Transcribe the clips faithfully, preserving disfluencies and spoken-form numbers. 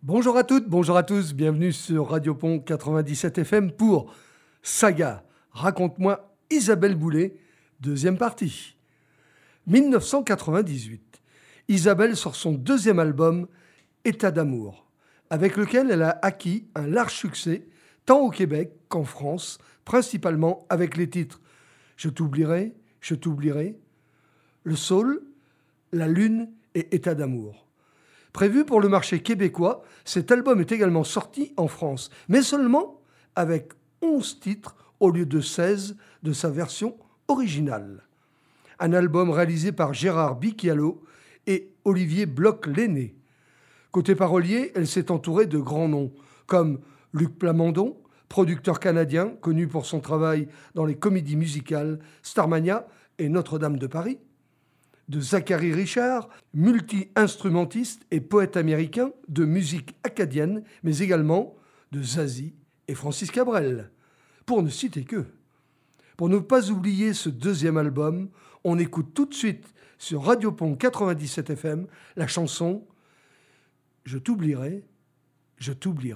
Bonjour à toutes, bonjour à tous, bienvenue sur Radio Pont quatre-vingt-dix-sept F M pour Saga. Raconte-moi Isabelle Boulay, deuxième partie. dix-neuf cent quatre-vingt-dix-huit, Isabelle sort son deuxième album, État d'amour, avec lequel elle a acquis un large succès, tant au Québec qu'en France, principalement avec les titres « Je t'oublierai »,« Je t'oublierai », Le Saule, La Lune et État d'amour. Prévu pour le marché québécois, cet album est également sorti en France, mais seulement avec onze titres au lieu de seize de sa version originale. Un album réalisé par Gérard Bicchialo et Olivier Bloch-Lenné. Côté parolier, elle s'est entourée de grands noms, comme Luc Plamondon, producteur canadien connu pour son travail dans les comédies musicales Starmania et Notre-Dame de Paris, de Zachary Richard, multi-instrumentiste et poète américain de musique acadienne, mais également de Zazie et Francis Cabrel, pour ne citer qu'eux. Pour ne pas oublier ce deuxième album, on écoute tout de suite sur Radio Pont quatre-vingt-dix-sept F M la chanson « Je t'oublierai, je t'oublierai ».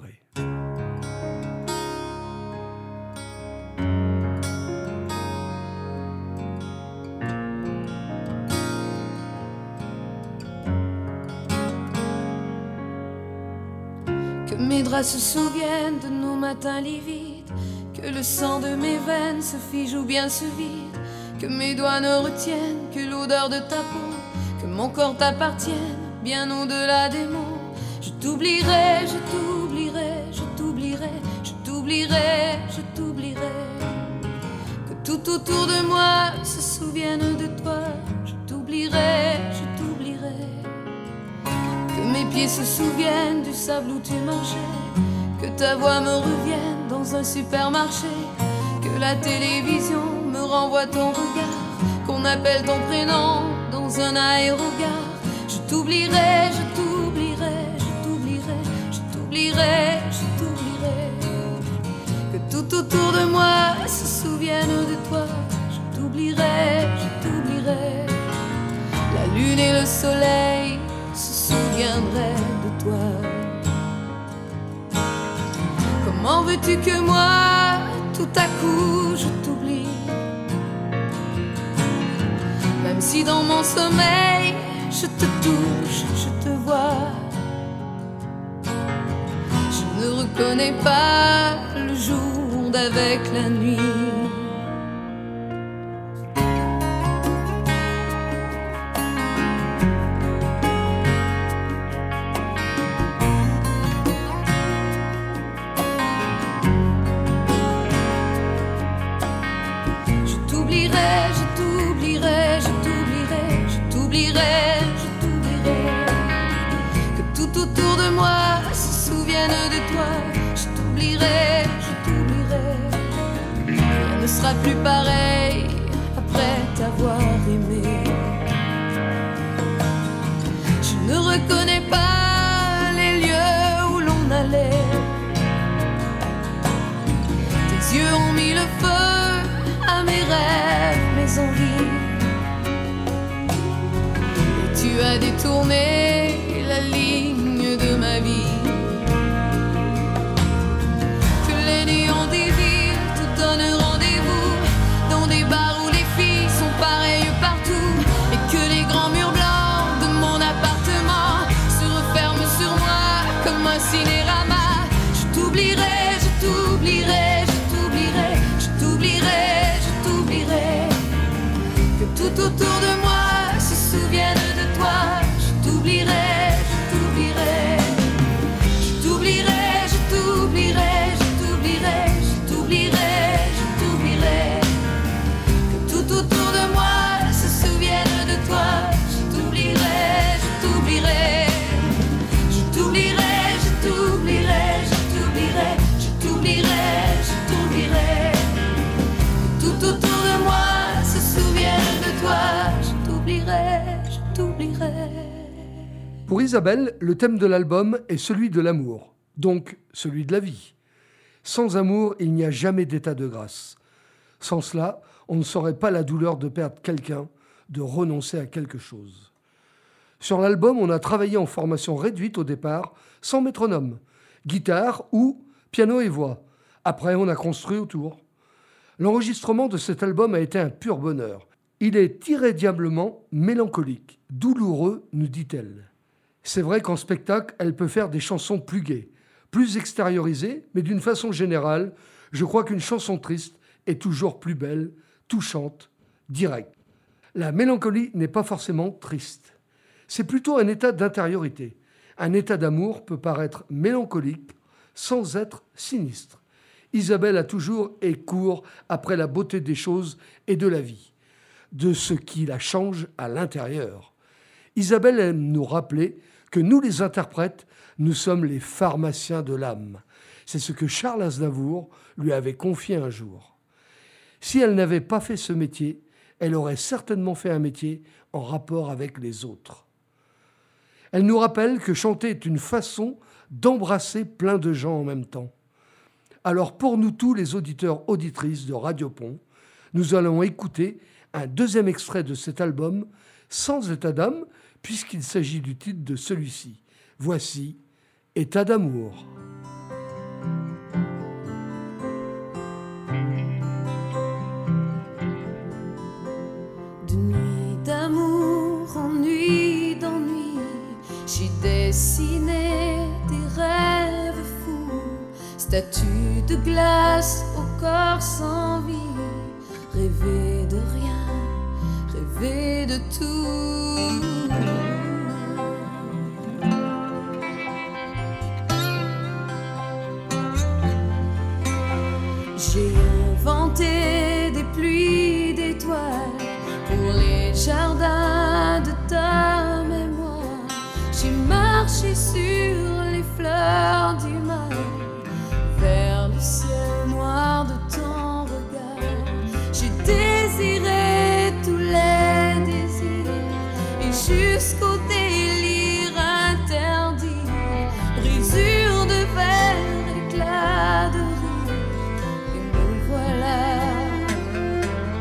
Mes draps se souviennent de nos matins livides, que le sang de mes veines se fige ou bien se vide, que mes doigts ne retiennent que l'odeur de ta peau, que mon corps t'appartienne bien au-delà des mots. Je t'oublierai, je t'oublierai, je t'oublierai, je t'oublierai, je t'oublierai. Que tout autour de moi se souvienne de toi. Je t'oublierai, je t'oublierai. Que mes pieds se souviennent du sable où tu marchais, que ta voix me revienne dans un supermarché, que la télévision me renvoie ton regard, qu'on appelle ton prénom dans un aérogare. Je t'oublierai, je t'oublierai, je t'oublierai, je t'oublierai, je t'oublierai. Que tout autour de moi se souvienne de toi. Je t'oublierai, je t'oublierai. La lune et le soleil se souviendrai de toi. Comment veux-tu que moi, tout à coup, je t'oublie? Même si dans mon sommeil, je te touche, je te vois. Je ne reconnais pas le jour d'avec la nuit. De toi, je t'oublierai, je t'oublierai. Rien ne sera plus pareil après t'avoir aimé. Je ne reconnais pas les lieux où l'on allait. Tes yeux ont mis le feu à mes rêves, mes envies. Et tu as détourné la ligne de ma vie. Des villes tout donnent rendez-vous dans des bars où les filles sont pareilles partout, et que les grands murs blancs de mon appartement se referment sur moi comme un cinérama. Je t'oublierai, je t'oublierai, je t'oublierai, je t'oublierai, je t'oublierai. Que tout autour de moi se souvienne de toi. Je t'oublierai, je t'oublierai, je t'oublierai, je t'oublierai. Je t'oublierai, je t'oublierai. Que tout autour de moi se souvienne de toi. Je t'oublierai, je t'oublierai. Je t'oublierai, je t'oublierai, je t'oublierai. Je t'oublierai, je t'oublierai. Que tout autour de moi se souvienne de toi. Je t'oublierai, je t'oublierai. Pour Isabelle, le thème de l'album est celui de l'amour, donc celui de la vie. Sans amour, il n'y a jamais d'état de grâce. Sans cela, on ne saurait pas la douleur de perdre quelqu'un, de renoncer à quelque chose. Sur l'album, on a travaillé en formation réduite au départ, sans métronome, guitare ou piano et voix. Après, on a construit autour. L'enregistrement de cet album a été un pur bonheur. Il est irrédiablement mélancolique, douloureux, nous dit-elle. C'est vrai qu'en spectacle, elle peut faire des chansons plus gaies, plus extériorisées, mais d'une façon générale, je crois qu'une chanson triste est toujours plus belle, touchante, directe. La mélancolie n'est pas forcément triste. C'est plutôt un état d'intériorité. Un état d'amour peut paraître mélancolique sans être sinistre. Isabelle a toujours et court après la beauté des choses et de la vie, de ce qui la change à l'intérieur. Isabelle aime nous rappeler que nous, les interprètes, nous sommes les pharmaciens de l'âme. C'est ce que Charles Aznavour lui avait confié un jour. Si elle n'avait pas fait ce métier, elle aurait certainement fait un métier en rapport avec les autres. Elle nous rappelle que chanter est une façon d'embrasser plein de gens en même temps. Alors pour nous tous les auditeurs, auditrices de Radio Pont, nous allons écouter un deuxième extrait de cet album, sans état d'âme, puisqu'il s'agit du titre de celui-ci. Voici État d'amour. De nuit d'amour en nuit d'ennui, j'ai dessiné des rêves fous, statues de glace au corps sans vie, rêver de rien, rêver de tout. J'ai inventé des pluies d'étoiles pour les jardins de ta mémoire. J'ai marché sur les fleurs du mal, vers le ciel noir de ton regard. J'ai désiré tous les désirs et jusqu'au délire interdit, brisure de verre, éclat de rire, et me voilà.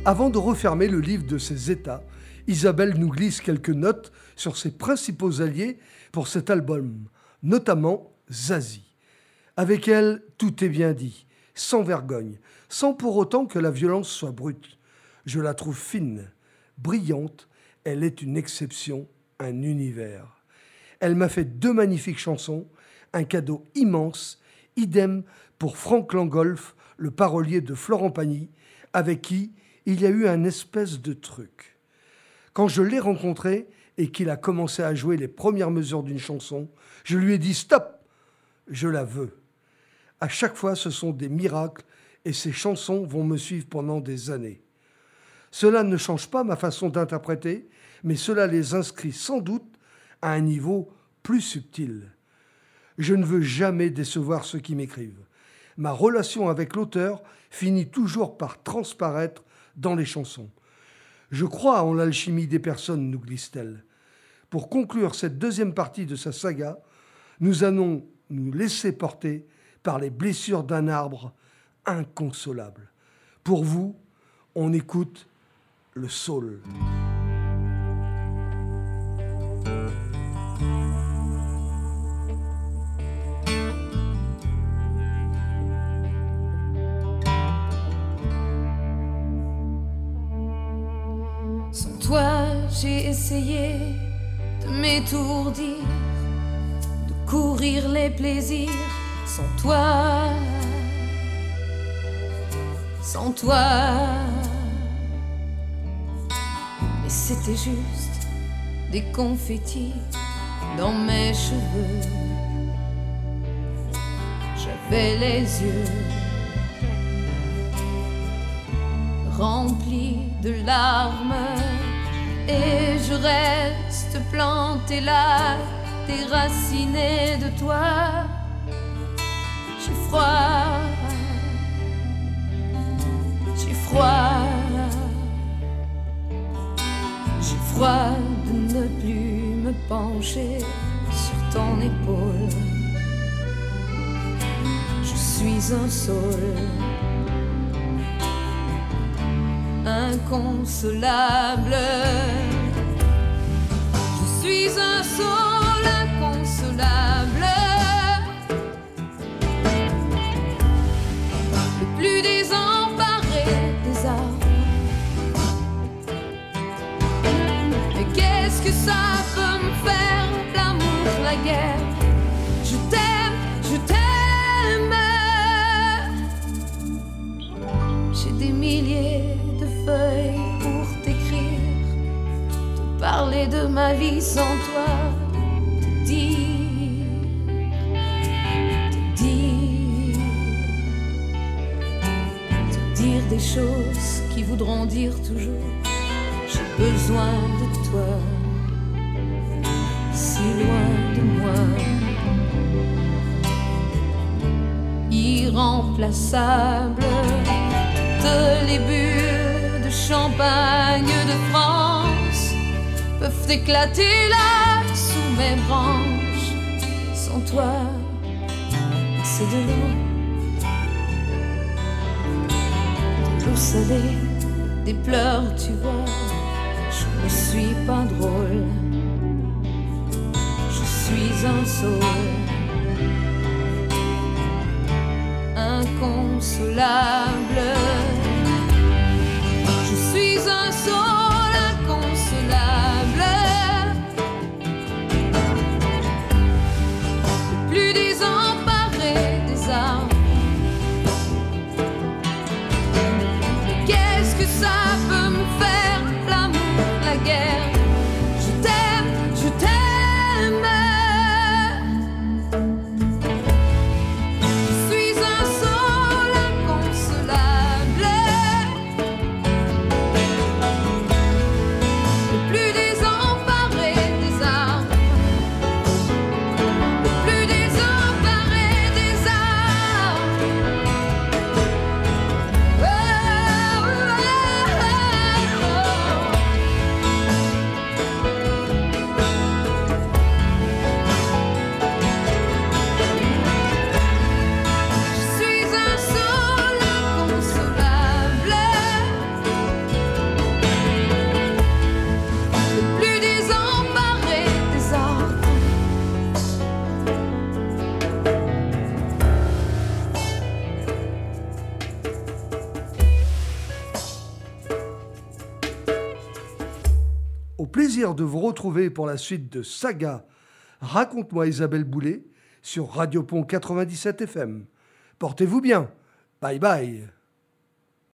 Avant de refermer le livre de ses états, Isabelle nous glisse quelques notes sur ses principaux alliés pour cet album, notamment Zazie. Avec elle, tout est bien dit, sans vergogne, sans pour autant que la violence soit brute. Je la trouve fine, brillante, elle est une exception, un univers. Elle m'a fait deux magnifiques chansons, un cadeau immense, idem pour Franck Langolf, le parolier de Florent Pagny, avec qui il y a eu un espèce de truc. Quand je l'ai rencontré et qu'il a commencé à jouer les premières mesures d'une chanson, je lui ai dit « Stop ! Je la veux !» À chaque fois, ce sont des miracles et ces chansons vont me suivre pendant des années. Cela ne change pas ma façon d'interpréter, mais cela les inscrit sans doute à un niveau plus subtil. Je ne veux jamais décevoir ceux qui m'écrivent. Ma relation avec l'auteur finit toujours par transparaître dans les chansons. Je crois en l'alchimie des personnes, nous glisse-t-elle. Pour conclure cette deuxième partie de sa saga, nous allons nous laisser porter par les blessures d'un arbre inconsolable. Pour vous, on écoute le saule. Sans toi, j'ai essayé de m'étourdir, de courir les plaisirs. Sans toi, sans toi. Et c'était juste des confettis dans mes cheveux. J'avais les yeux remplis de larmes et je reste plantée là, déracinée de toi. J'ai froid, j'ai froid, j'ai froid de ne plus me pencher sur ton épaule. Je suis un saule inconsolable. Je suis un saule inconsolable. Le plus désemparé des arbres. Mais qu'est-ce que ça peut me faire, l'amour, la guerre? Je t'aime, je t'aime. J'ai des milliers de feuilles pour t'écrire, te parler de ma vie sans toi, te dire, te dire, te dire des choses qui voudront dire toujours j'ai besoin de toi, si loin de moi, irremplaçable. De les bulles de champagne de France peuvent éclater là sous mes branches. Sans toi, c'est de l'eau, de l'eau salée, des pleurs, tu vois. Je ne suis pas drôle, je suis un saule inconsolable. Je suis un saule inconsolable. Le plus désemparé des arbres. Mais qu'est-ce que ça peut me faire, l'amour, la guerre? Je t'aime, je t'aime. Je suis un saule inconsolable. Au plaisir de vous retrouver pour la suite de Saga. Raconte-moi Isabelle Boulay sur Radio Pont quatre-vingt-dix-sept F M. Portez-vous bien. Bye bye.